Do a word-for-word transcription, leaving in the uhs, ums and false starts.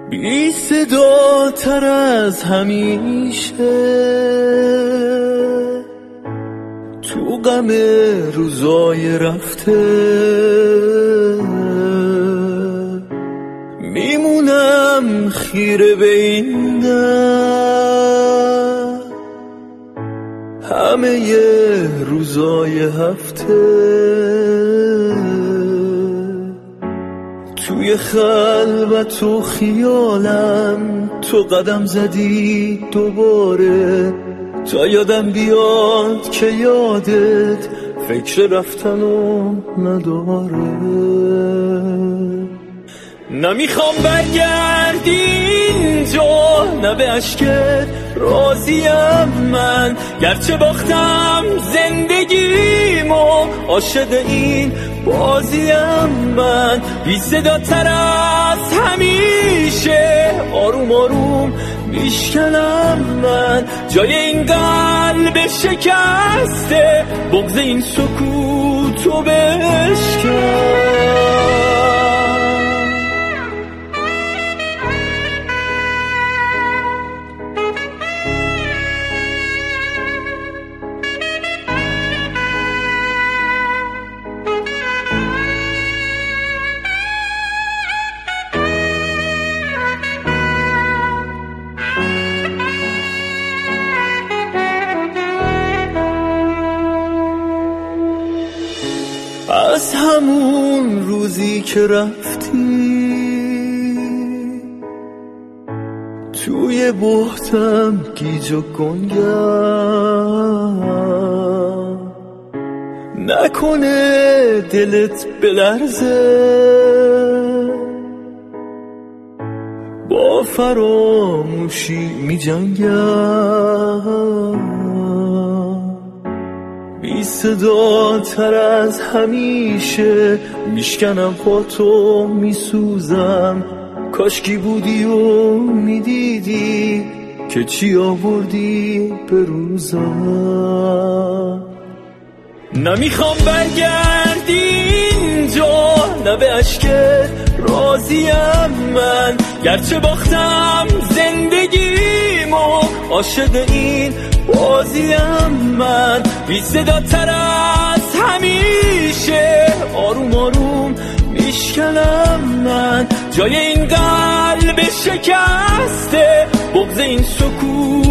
بی صدا تر از همیشه تو غم روزای رفته میمونم خیره به این در همه ی روزای هفته توی خلوت و خیالم تو قدم زدی دوباره تا یادم بیاد که یادت فکر رفتنو نداره. نمیخوام برگردی اینجا نه به عشقت راضیم من، گرچه باختم زندگیمو عاشق این بازیم من. بی صدا تر از همیشه آروم آروم میشکنم من جای این قلب شکسته، بغض این سکوتو بشکن. از همون روزی که رفتی توی بحتم گیج و گنگم، نکنه دلت بلرزه با فراموشی می جنگم. بی صدا تر از همیشه میشکنم پاتو میسوزم، کاشکی بودی و میدیدی که چی آوردی به روزم. نمیخوام برگردی اینجا نه به عشقت راضیم من، گرچه باختم زندگیمو عاشق این بازیم من. بی صدا تر از همیشه آروم آروم میشکنم من جای این قلب شکسته، بغض این سکوت